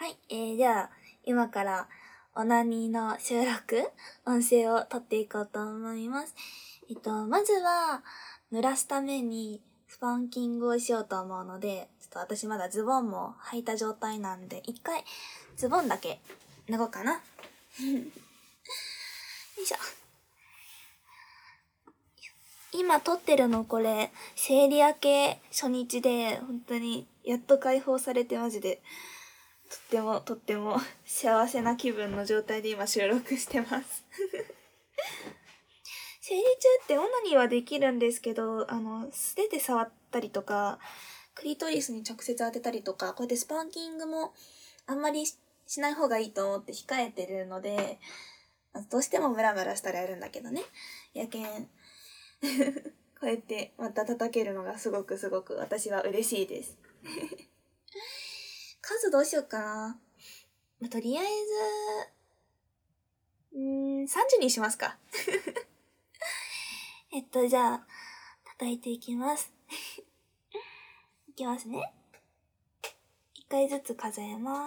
はい、じゃあ、今から、オナニーの収録、音声を撮っていこうと思います。まずは、濡らすために、スパンキングをしようと思うので、ちょっと私まだズボンも履いた状態なんで、一回、ズボンだけ、脱ごうかな。よいしょ。今撮ってるのこれ、生理明け初日で、本当に、やっと解放されてマジで、とっても幸せな気分の状態で今収録してます。生理中ってオナニーはできるんですけど、素手で触ったりとか、クリトリスに直接当てたりとか、こうやってスパンキングもあんまりしない方がいいと思って控えてるので、どうしてもムラムラしたらやるんだけどね。やけん、こうやってまた叩けるのがすごく私は嬉しいです。数どうしようかな。とりあえず、30にしますか。じゃあ、叩いていきます。いきますね。一回ずつ数えます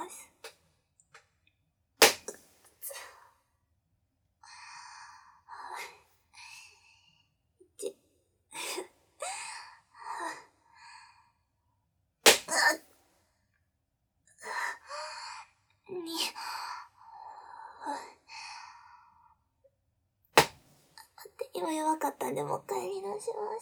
。1、2、待って、今弱かったんでもう一回やり直します。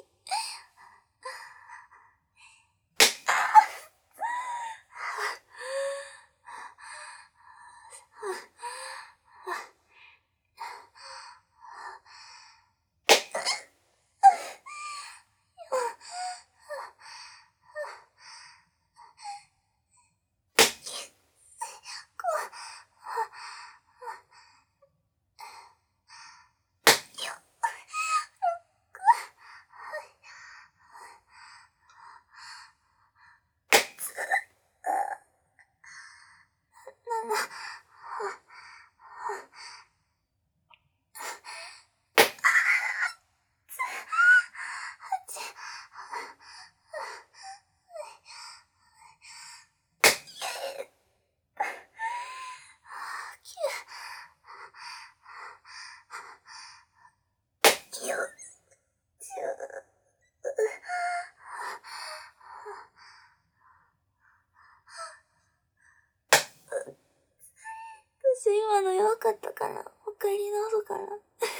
私今の弱かったかな。もう一回やり直そうかな。や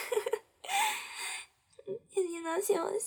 り直します。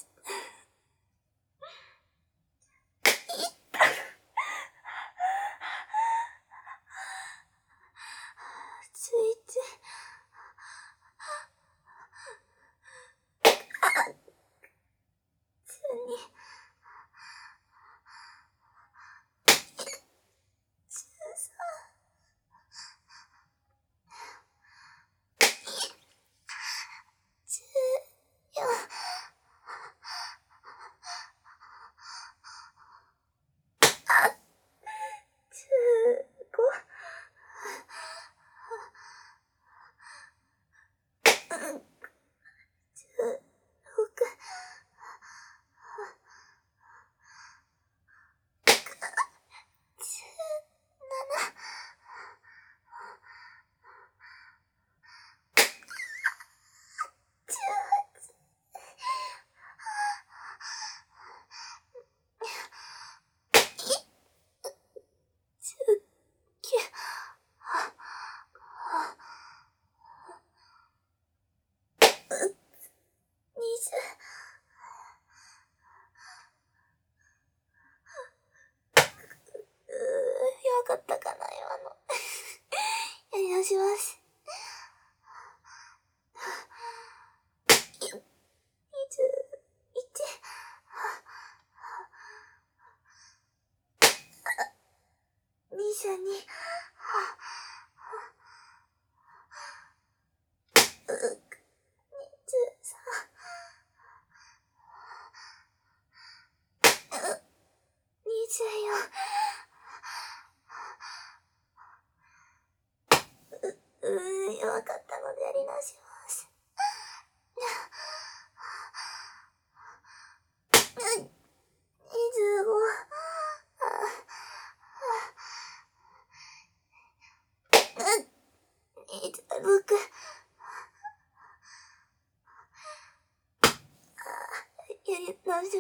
弱かったかな、今の。やり直します。21、22、24、弱かったのでやり直します。25、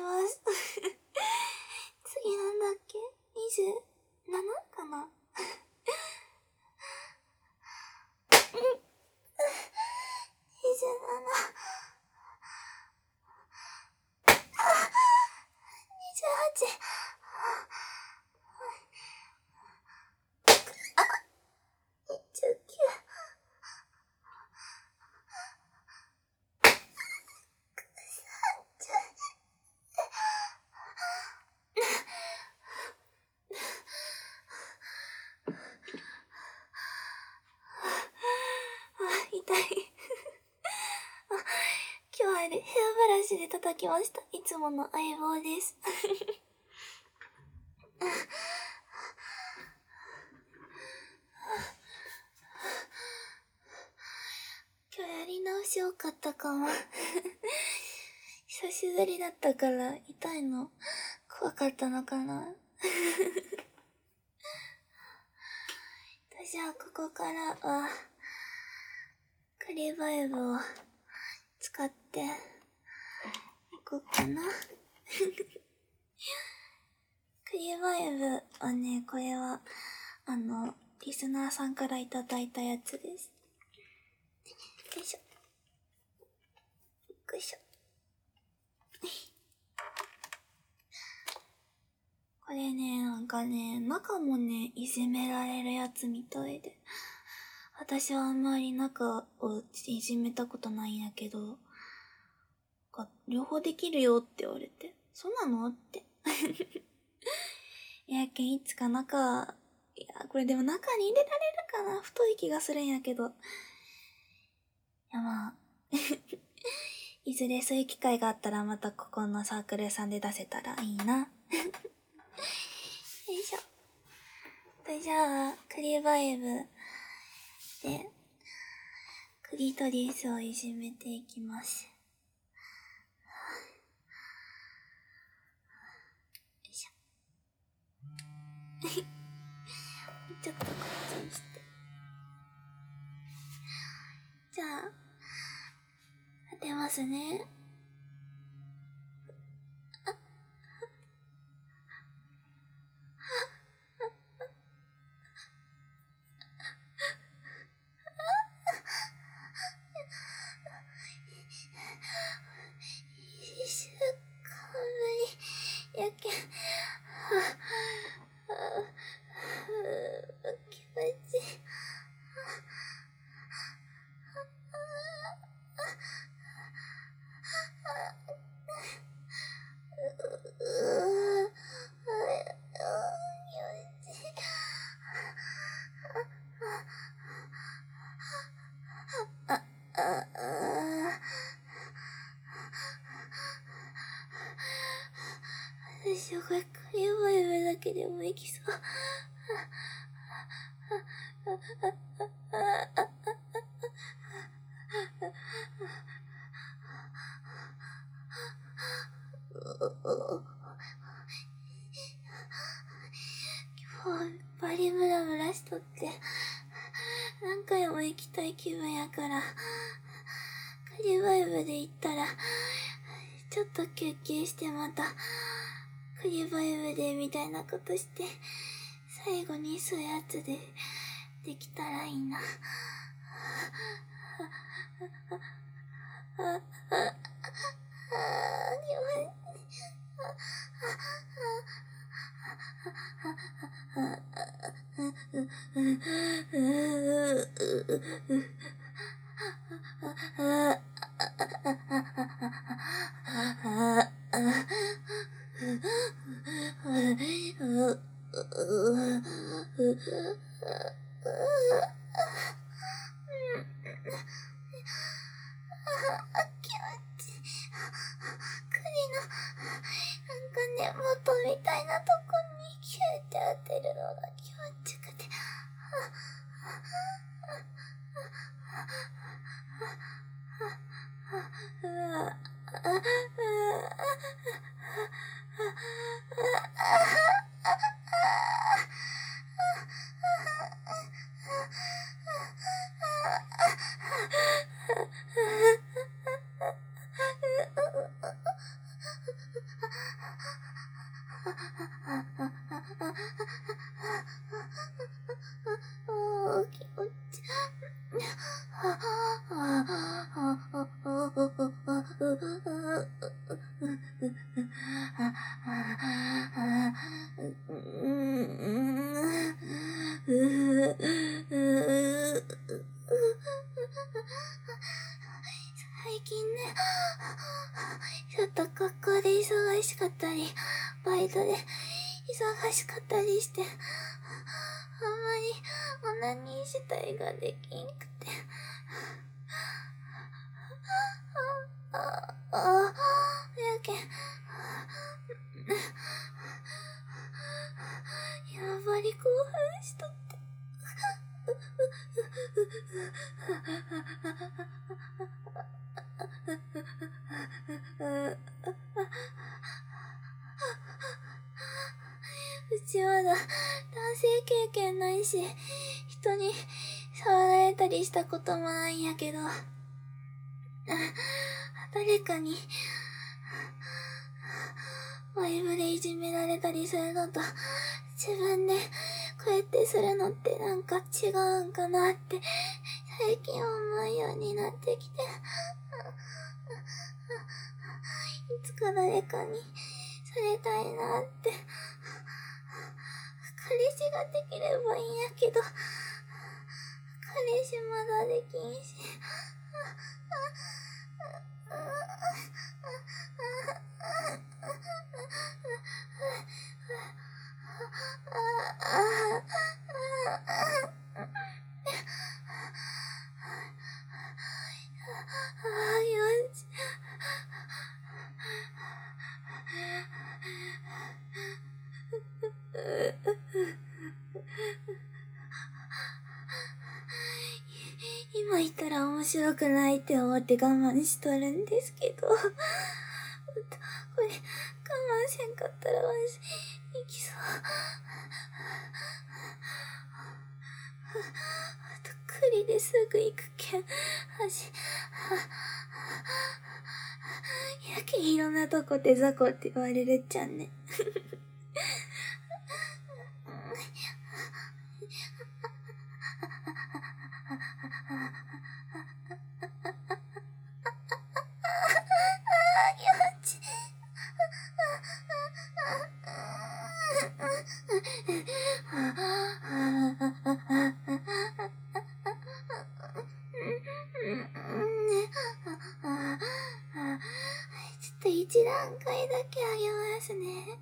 ます。次なんだっけ ?27 かな27、28、29、痛い。今日はヘアブラシで叩きました。いつもの相棒です。今日やり直し多かったかも。久しぶりだったから痛いの怖かったのかな。じゃあここからはクリバイブを使っていこうかな。クリバイブはね、これはリスナーさんからいただいたやつです。よいしょ。よいしょ。これね、なんかね、中もね、いじめられるやつみたいで。私はあんまり中をいじめたことないんやけど、両方できるよって言われて、そうなのって。いやけん、いつか中、いや、これでも中に入れられるかな、太い気がするんやけど。いや、まあ、いずれそういう機会があったらまたここのサークルさんで出せたらいいな。よいしょ。じゃあ、クリバイブで、クリトリスをいじめていきます。よいしょ。ちょっとこっちにして。じゃあ、当てますね。1週間ぶりやけん。気持ちいい。私はこれクリームエブだけでもいきそう。今日バリムラムラしとって何回も行きたい気分やから、クリバイブで行ったらちょっと休憩してまたクリバイブでみたいなことして最後にそういうやつでできたらいいな。元みたいなとこにキューって当てるのが気持ちよくて、 最近ね、ちょっと学校で忙しかったり、バイトで忙しかったりして、あんまりオナニー自体ができんくて。やけん。やっぱり興奮しとって。うちまだ男性経験ないし、人に触られたりしたこともないんやけど、誰かにワイブでいじめられたりするのと、自分でこうやってするのってなんか違うんかなって最近思うようになってきて、いつか誰かにされたいなって。彼氏ができればいいんやけど、彼氏まだできんし。今言ったら面白くないって思って我慢しとるんですけど、これ我慢せんかったらマジ行きそう。あと栗ですぐ行くけん、やけんいろんなとこで雑魚って言われるっちゃんね。ちょっと一段階だけあげますね。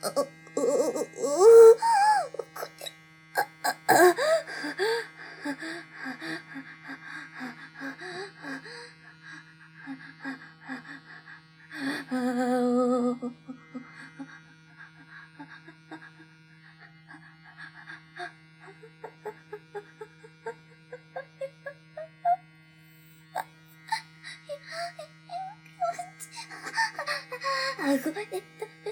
顎で飛び越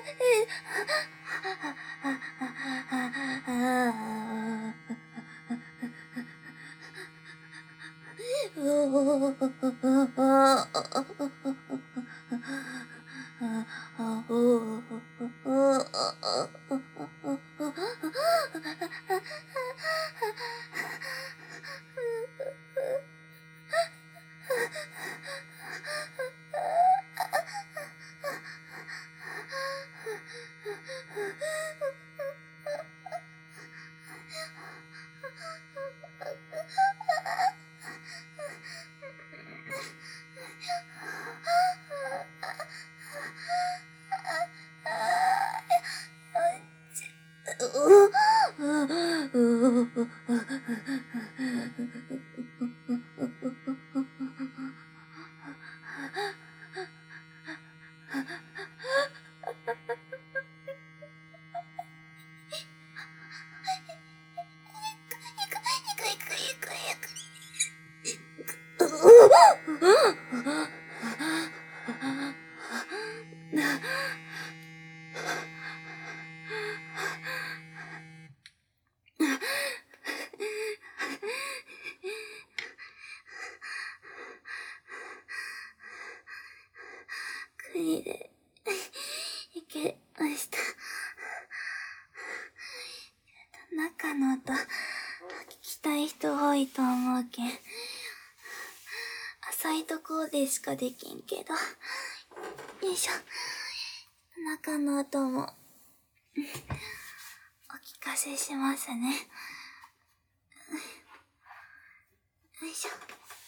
国でいけました。中の音聞きたい人多いと思うけん、浅いとこでしかできんけど、よいしょ、中の音もお聞かせしますね。よいしょ、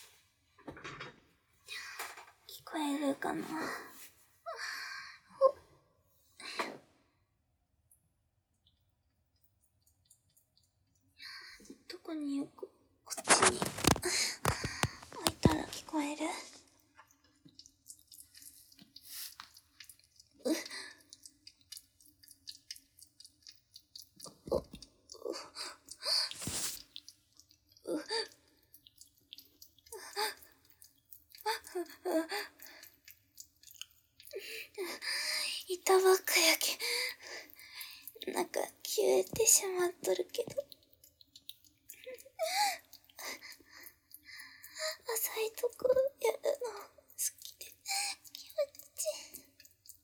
聞こえるかな。どこによくこっちに置いたら聞こえる？いたばっかやけん、なんか消えてしまっとるけど、浅いとこやるの好きで気持ちいい。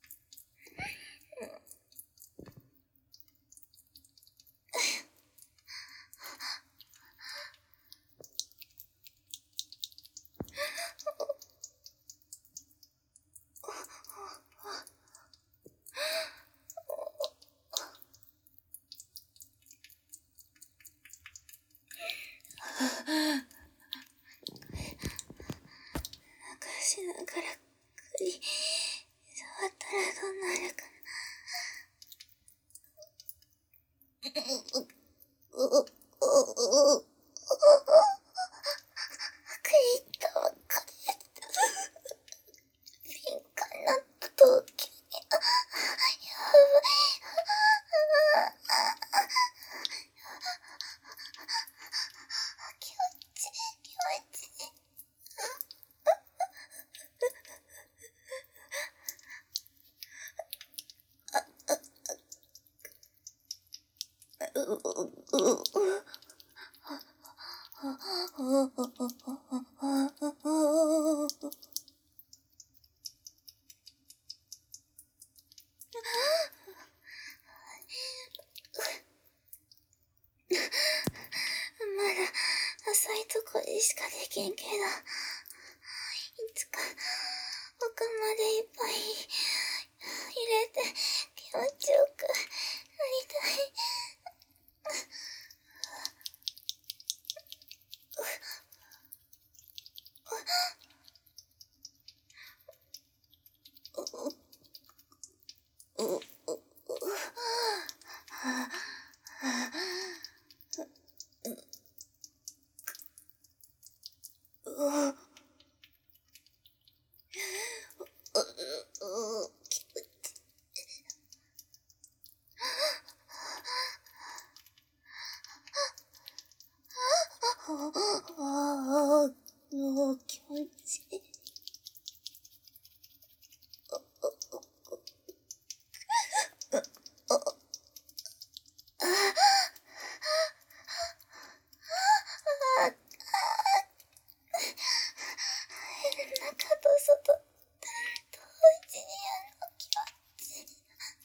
しながら首触ったらどうなるかな。クリッタはかで敏感なと急にやばい。気持ちいい気持ちいい。まだ浅いとこでしかできんけど、いつか奥までいっぱい入れて気持ちよくなりたい。 気持ちいい。中と外、同時にやるの気持ちいい。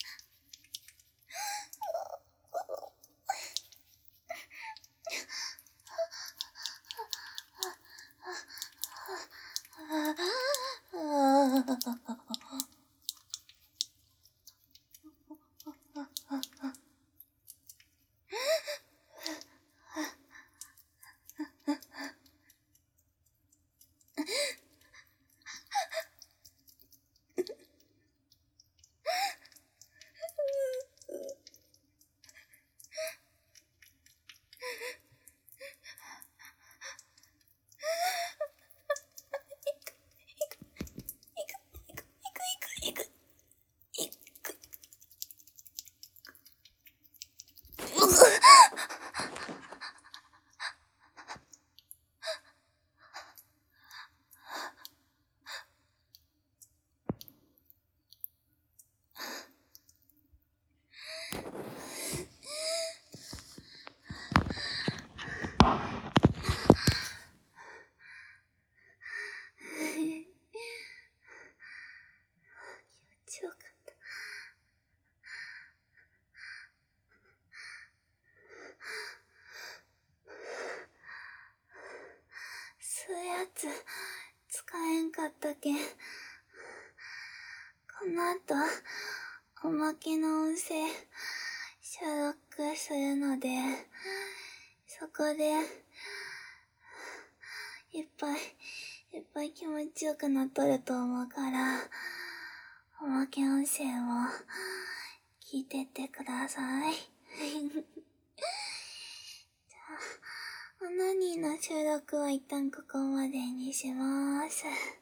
強かった。そういうやつ使えんかったけん。この後おまけの音声収録するので、そこでいっぱい気持ちよくなっとると思うから、おまけ音声も聞いてってください。じゃあ、オナニーの収録は一旦ここまでにします。